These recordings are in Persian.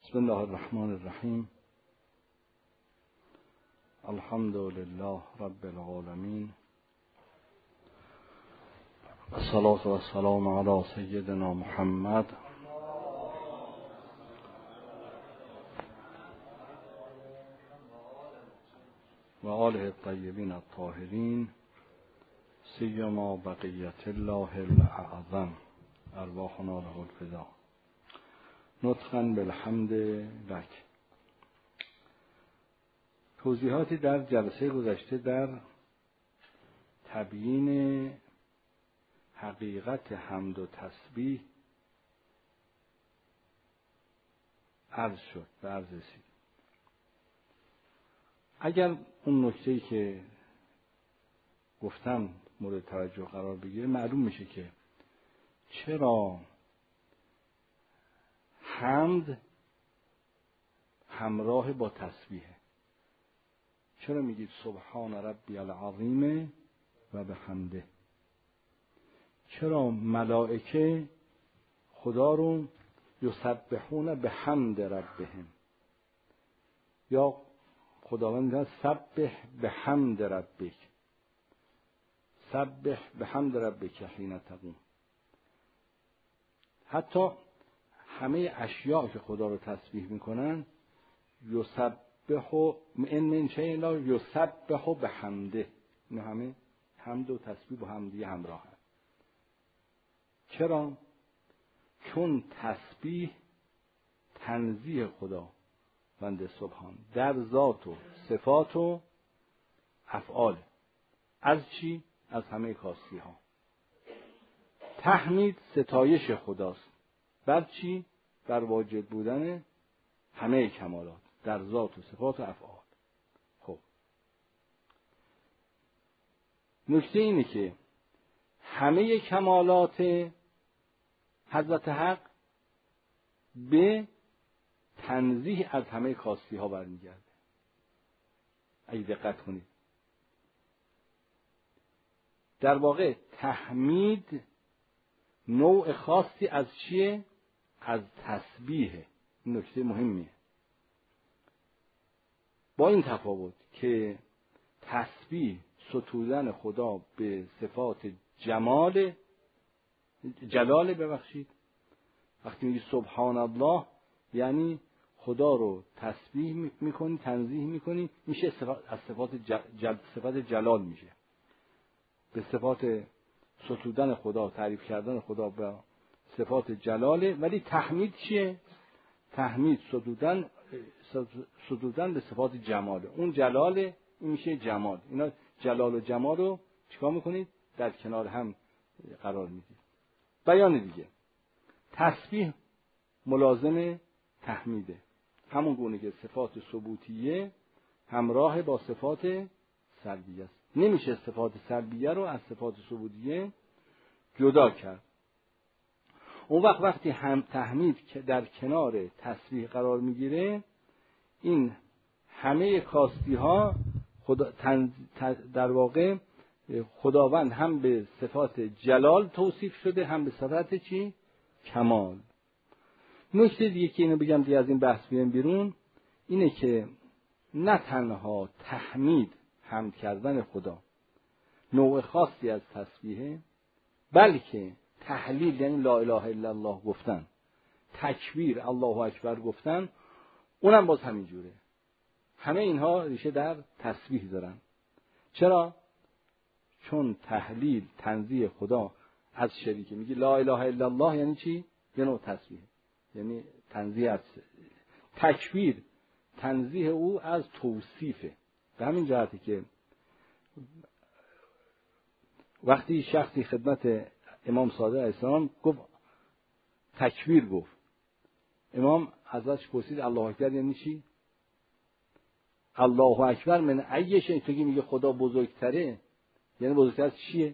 بسم الله الرحمن الرحیم. الحمد لله رب العالمین، الصلاة والسلام علی سیدنا محمد و آله الطیبین الطاهرین، سیما بقیت الله الاعظم، ارواحنا له الفدا. نطقاً بالحمد لک. توضیحاتی در جلسه گذشته در تبیین حقیقت حمد و تسبیح عرض شد و عرض رسید. اگر اون نکته‌ای که گفتم مورد توجه قرار بگیره، معلوم میشه که چرا حمد همراه با تسبیحه. چرا میگید سبحان ربی العظیم و بحمده؟ چرا ملائکه خدا رو یسبحون بحمد ربهم، یا خداوند میگه سبح بحمد ربک، سبح بحمد ربک حین تقوم. حتی همه اشیاء که خدا رو تسبیح میکنن، یسبح من شیء لا یسبح بحمده، این همه حمد و تسبیح و حمدیه همراه هست. چرا؟ چون تسبیح تنزیه خدا بنده سبحان در ذات و صفات و افعال. از چی؟ از همه کاستی ها. تحمید ستایش خداست. بر چی؟ بر واجد بودن همه کمالات در ذات و صفات و افعال. خب نکته اینه که همه کمالات حضرت حق به تنزیه از همه کاستی ها برمیگرده. اگه دقت کنید، در واقع تحمید نوع خاصی از چیه؟ از تسبیحه. این نکته مهمیه. با این تفاوت که تسبیح ستودن خدا به صفات جلال ببخشید. وقتی میگی سبحان الله یعنی خدا رو تسبیح میکنی، تنزیه میکنی، میشه از صفات جلال میشه. به صفات ستودن خدا، تعریف کردن خدا به صفات جلاله. ولی تحمید چیه؟ تحمید ستودن به صفات جماله. اون جلاله، این میشه جمال. اینا جلال و جمال رو چیکار میکنید؟ در کنار هم قرار میدید. بیان دیگه، تسبیح ملازم تحمیده، همون گونه که صفات ثبوتیه همراه با صفات سلبیه است. نمیشه صفات سلبیه رو از صفات ثبوتیه جدا کرد. اون وقتی هم تحمید که در کنار تسبیح قرار میگیره، این همه کاستی ها در واقع خداوند هم به صفات جلال توصیف شده، هم به صفات چی؟ کمال. نکته دیگه که اینو بگم دیگه از این بحث بیام بیرون، اینه که نه تنها تحمید، حمد کردن خدا، نوع خاصی از تسبیحه، بلکه تحلیل یعنی لا اله الا الله گفتن، تکبیر الله اکبر گفتن، اونم باز همین جوره. همه اینها ریشه در تسبیح دارن. چرا؟ چون تحلیل تنزیه خدا از شریک. میگی لا اله الا الله یعنی چی؟ یه نوع تسبیح، یعنی تنزیه از تکبیر، تنزیه او از توصیفه. به همین جهته که وقتی شخصی خدمت امام صادق علیه السلام گفت تکبیر، گفت، امام ازش پرسید الله اکبر یعنی چی؟ الله اکبر من ای شیء. تو که میگه خدا بزرگتره، یعنی بزرگتر از چیه؟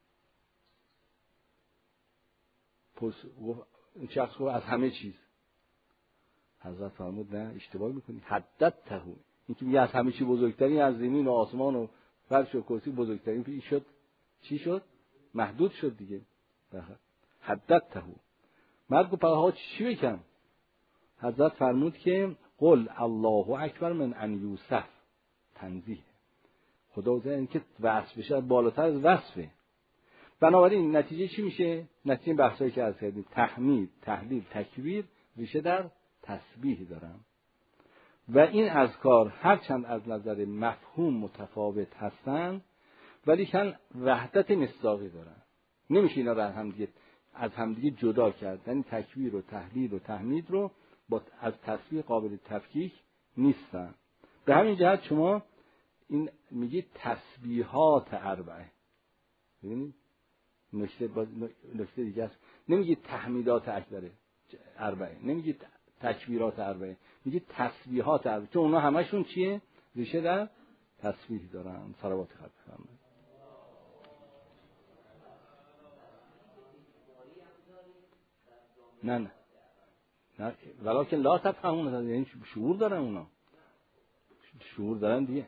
این شخص گفت از همه چیز. حضرت فرمود نه، اشتباه میکنی، حددته. این که میگه از همه چی بزرگترین، از زمین و آسمان و فرش و کرسی بزرگترین، این شد چی شد؟ محدود شد دیگه. حددته. مرد گفت ها چی بکنم؟ حضرت فرمود که قل الله اکبر من ان یوصف، تنزیه خدا این که وصف بشه بالاتر از وصفه. بنابراین نتیجه چی میشه؟ نتیجه بحثایی که عرض کردیم، تحمید، تهلیل، تکبیر ریشه در تسبیح دارن و این اذکار هرچند از نظر مفهوم متفاوت هستن ولی کن وحدت مصداقی دارن. نمیشه اینا رو از همدیگه جدا کرد. یعنی تکبیر و تهلیل و تحمید رو از تسبیح قابل تفکیک نیستن. به همین جهت شما این میگید تسبیحات اربعه. ببینید نکته دیگه است. نمیگید تحمیدات اکبره اربعه، نمیگید تکبیرات اربعه، میگید تسبیحات اربعه، چون اونا همشون چیه؟ ریشه در تسبیح دارن. صلوات خدا بفرمایید. نه ولکن لا تفهمون، یعنی شعور دارن، اونا شعور دارن دیگه،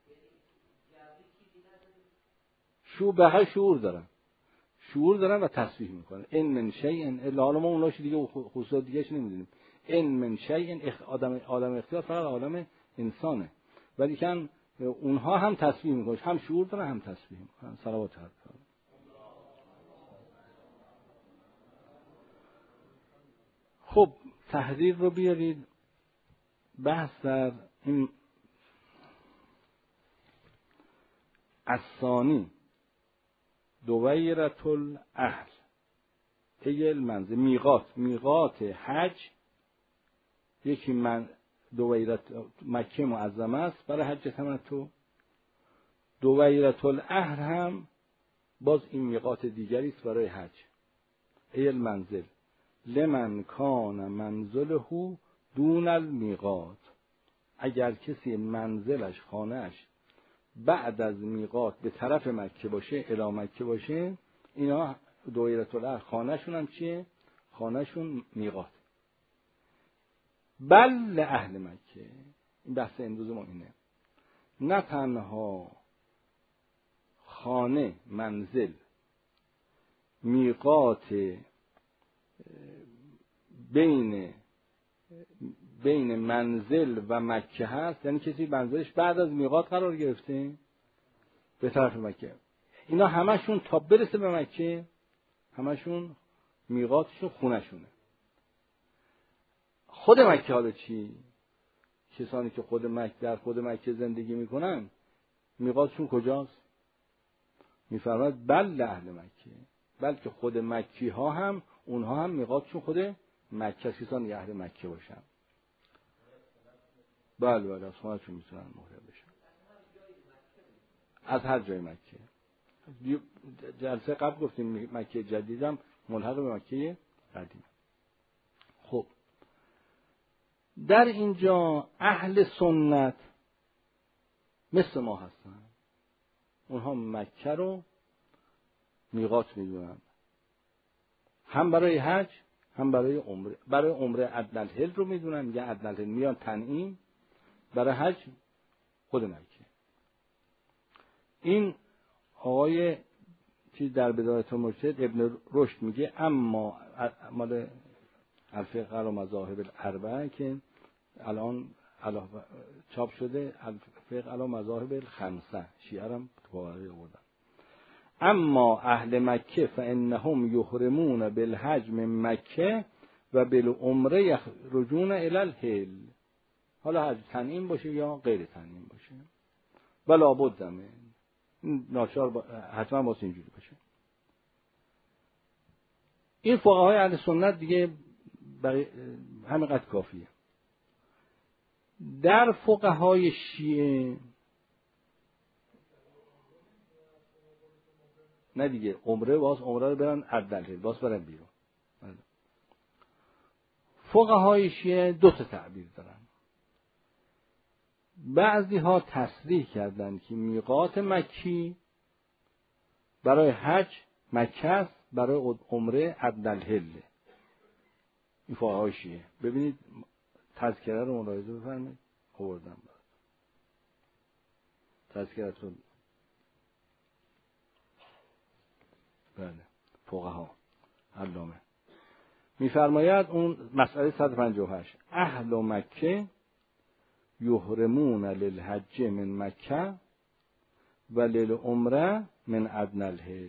شعور دارن و تسبیح میکنن. این من شیء الا، حالا ما اوناش دیگه خصوصات دیگهش نمیدونیم. این من شیء، آدم اختیار فقط عالم انسانه، ولی کن اونها هم تسبیح میکنن، هم شعور دارن هم تسبیح میکنن. صلوات خدا. خب تحریر رو بیارید. بحث در این الثانی دویرة الاهل ای المنزل، میقات حج یکی من دویرة مکه معظمه است برای حج تمتع. دویرة الاهل هم باز این میقات دیگری است برای حج. ای المنزل لمن کان منزله دون المیقات، اگر کسی منزلش خانهش بعد از میقات به طرف مکه باشه، الی مکه باشه، اینا دویرة الاهل خانهشون هم چیه؟ خانهشون میقات. بل اهل مکه، این بحث امروز ما اینه، نه تنها خانه منزل میقات بین منزل و مکه هست، یعنی کسی منزلش بعد از میقات قرار گرفته به طرف مکه، اینا همشون تا برسه به مکه همشون میقاتشون خونه‌شونه. خود مکه حالا چی؟ کسانی که در خود مکه زندگی میکنن میقاتشون کجاست؟ میفرماید بل اهل مکه، بلکه خود مکی ها هم اونها هم میقاتشون خود مکه، کسانی اهل مکه باشن. بله از خونه‌شون میتونن مهرم بشن از هر جای مکه. جلسه قبل گفتیم مکه جدیدم ملحق به مکه قدیم. خب در اینجا اهل سنت مثل ما هستن، اونها مکه رو میقات میدونن، هم برای حج هم برای عمره. برای عمره ادنی الحل رو میدونن، میگن ادنی الحل، میان تنعیم. برای حج خود مکه. این آقای چیز در بدایت المجتهد ابن رشد میگه اما مال الفقه و مذاهب الاربعه که الان چاپ شده، الفقه و مذاهب الخمسه، شیعه هم باوری آوردن. اما اهل مکه فانهم یحرمون بالحج من مکه و بالعمره یخرجون الی الحل. حالا حج تنعیم باشه یا غیر تنعیم باشه، بلا بد من ناچار حتما واسه اینجوری باشه. این فقهای اهل سنت دیگه همینقدر کافیه. در فقهای شیعه نه دیگه، عمره رو برن عدل، باز برن بیرون. فقهای شیعه دو تا تعبیر دارن. بعضی ها تصریح کردن که میقات مکی برای حج مکه است، برای عمره عدل الحل. این فقهای شیعه. ببینید تذکره رو ملاحظه بفرمایید، آوردم تذکرتون. بله فقها علامه. میفرماید اون مسئله 158 اهل مکه یحرمون للحج من مکه و للعمره من ادنی الحل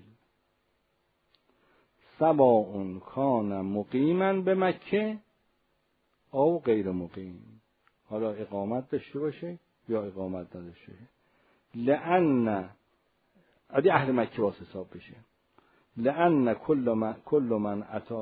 سواء کان مقیما به مکه او غیر مقیم، حالا اقامت داشته باشه یا اقامت نداشته باشه. لأن ادی اهل مکه واسه حساب بشه. لأن كل من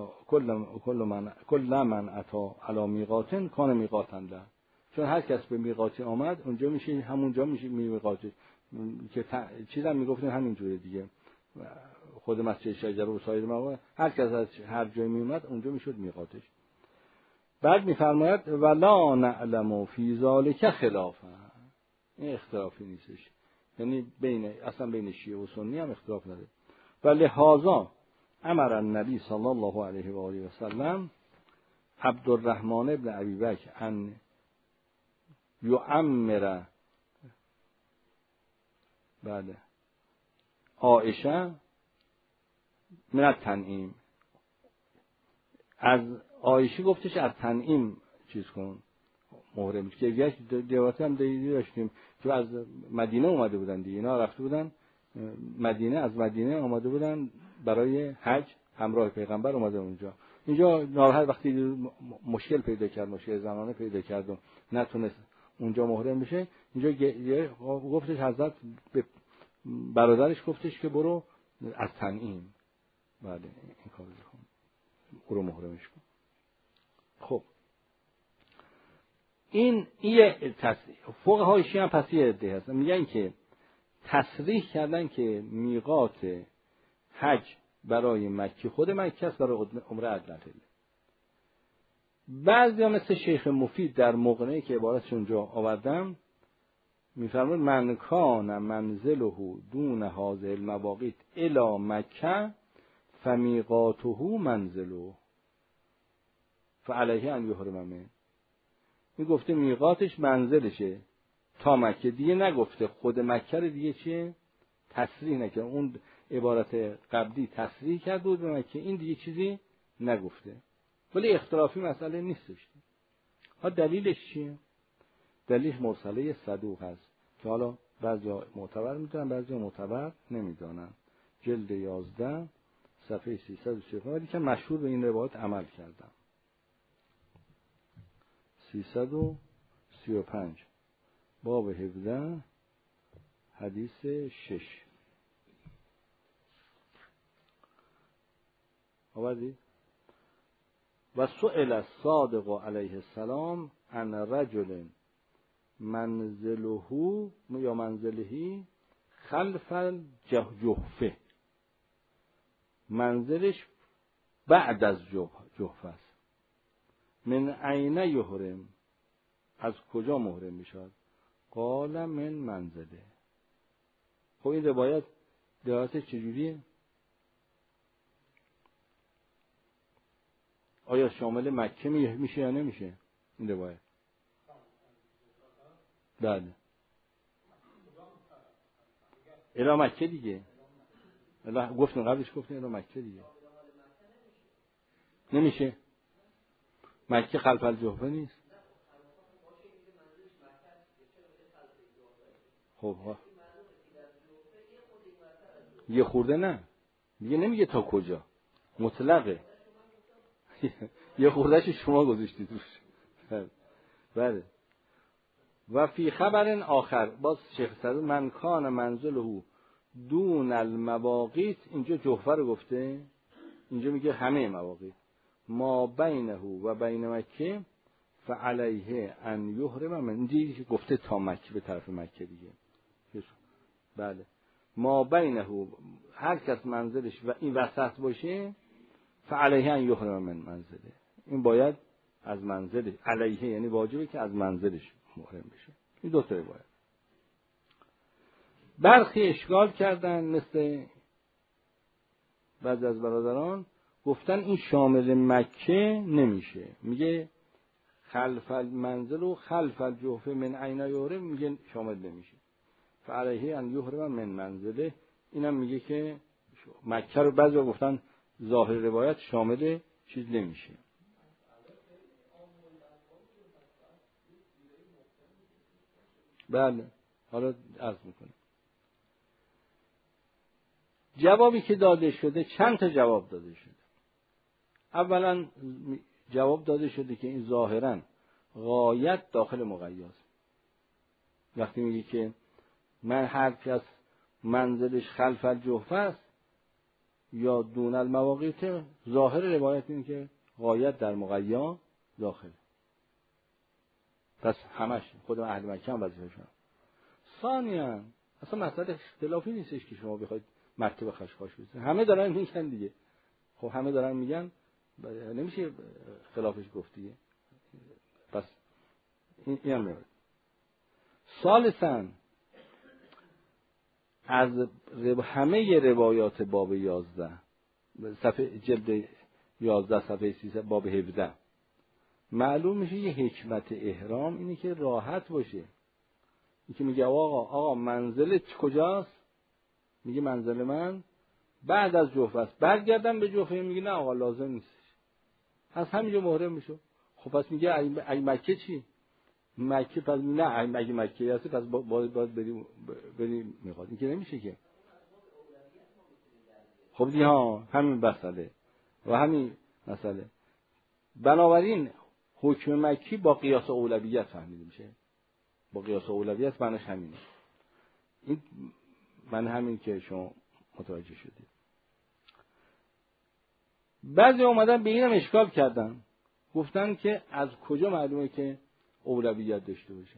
اتا علی میقات کان میقاتا له، چون هر کس به میقاتی آمد اونجا میشه، همونجا میشه میقات. که چیزام میگفتن همین جوره دیگه، خود مسجد شجره و سایر مواقع هر کس از هر جای میومد اونجا میشد میقاتش. بعد میفرماید ولا نعلم فی ذلک خلافا، این اختلافی نیستش، یعنی اصلا بین شیعه و سنی هم اختلاف نداره. و لهذا امر النبی صلی الله علیه و آله و سلم عبدالرحمن ابن ابی بکر ان یعمر بله عایشه من التنعیم، از عایشه گفتش از تنعیم چیز کن محرم که یک روایت هم داشتیم که از مدینه اومده بودن دیگه، اینا رفته بودن مدینه، از مدینه آمده بودن برای حج، همراه پیغمبر اومده اونجا. اینجا ناراحت وقتی مشکل پیدا کرد، مشکل زنانه پیدا کرد و نتونست اونجا محرم بشه، اینجا گفتش حضرت به برادرش گفتش که برو از تنعیم بله این کارو بکن، برو محرمش کن. خب این تصریح فقهای شیعه هم پس یه عده هستن میگن که تصریح کردن که میقات حج برای مکه خود مکه است، برای عمره ادنی. بعضیا مثل شیخ مفید در مقنعه که عبارتش اونجا آوردم میفرماید من کان منزله دون هذه المواقیت الی مکه فمیقاته منزله فعلیه ان یحرم منه. میگفته میقاتش منزلشه تا مکه، دیگه نگفته خود مکه رو دیگه چیه تصریح نکرد. اون عبارت قبلی تصریح کرد بود به مکه، این دیگه چیزی نگفته. ولی اختلافی مسئله نیستش. ها دلیلش چیه؟ دلیلش مرسله صدوق هست که حالا بعضیا معتبر میدونن بعضیا معتبر نمیدونن. جلد 11 صفحه 335 ولی که مشهور به این روایت عمل کردم. 335 باب 17 حدیث 6 آوردی؟ و سئل الصادق علیه السلام عن رجل منزله یا منزلهی خلف الجحفه، منزلش بعد از جحفه است. من عین یحرم، از کجا محرم میشد؟ قال من منزله. خب این روایت چجوریه؟ آیا شامل مکه میشه یا نمیشه این روایت؟ بله الی مکه دیگه، گفتن قبلش گفتن الی مکه دیگه نمیشه. مکه خلف الجحفه نیست. خب یه خورده نه دیگه، نمیگه تا کجا، مطلقه. یه خوردهش شما گذاشتید روش. بله. و فی خبر آخر باز شیخ صدوق من کان منزله دون المواقیت، اینجا جحفه رو گفته، اینجا میگه همه مواقیت، ما بینه و بین مکه فعلیه ان یحرم من، دیگه گفته تا مکه، به طرف مکه دیگه. بله ما بینه، هر کس منزلش و این وسط باشه فعلیه ان یحرم من منزله، این باید از منزل علیه یعنی واجبه که از منزلش محرم بشه. این دو تا باید. برخی اشکال کردن مثل بعضی از برادران گفتن این شامل مکه نمیشه، میگه خلف المنزل و خلف الجحفه من عین یحرم، میگه شامل نمیشه. فعلیه ان یحرم من منزله، اینم میگه که مکه رو بعضی گفتن ظاهر روایت شامل چیز نمیشه. بله حالا عرض میکنم. جوابی که داده شده، چند تا جواب داده شده. اولا جواب داده شده که این ظاهرا غایت داخل مقیاست. وقتی میگه که من هر کس منزلش خلف الجحفه است یا دون المواقیت، ظاهر روایت اینه که غایت در مقیا داخل. پس همش خود اهل مکه هم وظیفه‌شون. ثانیاً اصلا مسئله اختلافی نیستش که شما بخواید مرتبه خشخاش بزنید. همه دارن میگن دیگه. خب همه دارن میگن، نمیشه خلافش گفت دیگه. پس این هم نمیشه. ثالثاً از همه روایات باب 11 صفحه جلد 11 صفحه 300 باب 17 معلوم میشه یه حکمت احرام اینه که راحت باشه. این که میگه آقا منزلت کجاست؟ میگه منزل من بعد از جحفه است. برگردم به جحفه، میگه نه آقا لازم نیستش، از همینجا محرم میشو. خب پس میگه اگه مکه چی؟ مکه پس نه، اگه مکه هستی پس باید بری میخواد. این که نمیشه که. خب دیگه همین مسئله و همین مسئله. بنابراین حکم مکی با قیاس اولویت فهمیده میشه. با قیاس اولویت معنیش همینه. این من همین که شما متوجه شدید. بعضی اومدن به اینم اشکال کردن، گفتن که از کجا معلومه که اولویت داشته باشه؟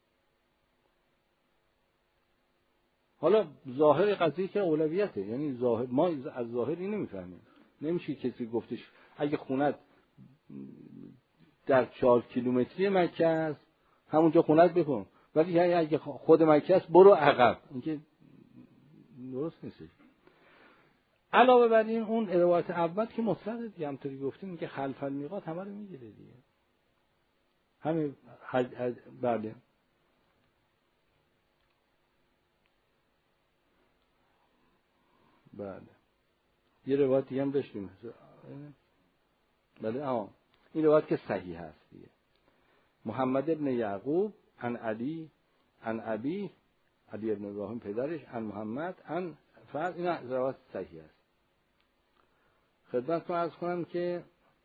حالا ظاهر قضیه که اولویته، یعنی ظاهر، ما از ظاهر این نمیفهمیم. نمیشه کسی گفتش اگه خونت در 4 کیلومتری مکه است همونجا خونت بکن، ولی اگه خود مکه است برو عقب. این که درست نیست. علاوه بر این اون روایت اول که مطلقه دیگه، همونطوری گفتیم که خلف المیقات همه رو میگیره دیگه. همین بله. بله یه روایت دیگه هم داشتیم. بله این روایت که صحیح هست دیگه. محمد ابن یعقوب عن علی عن ابی، علی ابن ابراهیم پدرش، عن محمد عن فرد، این روایت صحیح است. خدمتتون عرض کنم که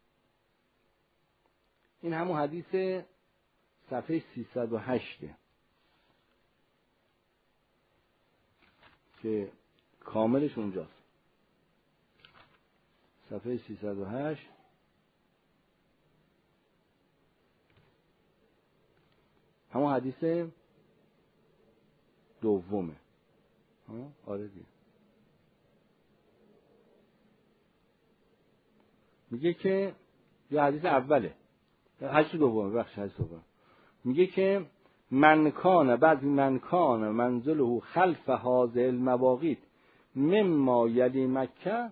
این همون حدیث صفحه 308 که کاملش اونجاست. صفحه 308 همون حدیث دومه. آره دیگه. میگه که یا حدیث اوله، حدیث دومه، حدیث دومه. میگه که من کان منزله خلف هذه المواقیت مما یلی مکه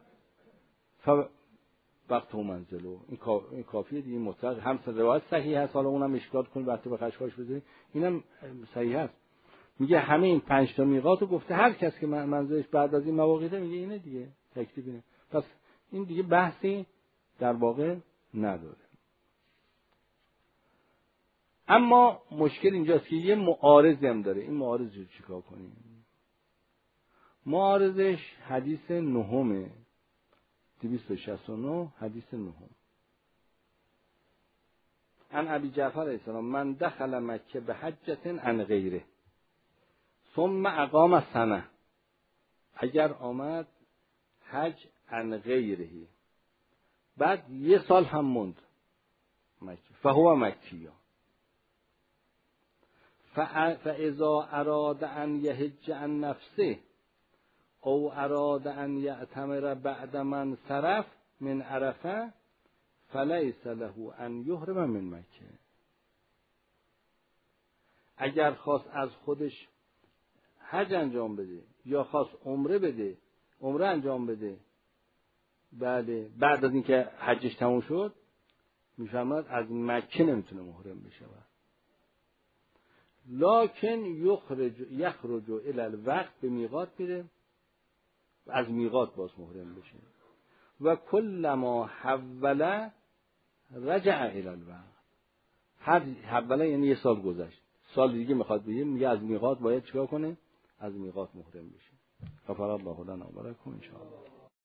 وقت منزله. این کافیه دیگه، مطلق هم روایت صحیح هست. حالا اونم اشکال کنید وقتی به خشخاش بزنید، اینم صحیح هست. میگه همه این 5 تا میقات رو گفته، هر کس که منزلش بعد از این مواقیت میگه اینه دیگه، تکلیف اینه. پس این دیگه بحثی در واقع نداره. اما مشکل اینجاست که یه معارضی هم داره. این معارض رو چیکار کنیم؟ معارضش حدیث نهم 269 حدیث نهم. عن ابی جعفر علیه السلام من دخل مکه به حجة عن غیره ثم اقام سنه. اگر آمد حج عن غیره بعد 1 سال هم موند مکه، فهو مکیه. فاذا اراد ان یحج عن نفسه او اراد ان یعتمر بعد من صرف من عرفه فلیس له ان یحرم من مکه. اگر خواست از خودش حج انجام بده یا خواست عمره انجام بده، بعد از اینکه حجش تموم شد، میفهمد از مکه نمیتونه محرم بشه. لکن یخرج الی الوقت، به میقات میره، از میقات باز محرم بشه. و کلما حول رجع الی الوقت. هر حوله یعنی یه سال گذشت، سال دیگه میخواد بگه، میگه از میقات باید چیکار کنه؟ از میقات محرم بشه. غفر الله لنا و لکم ان شاء الله.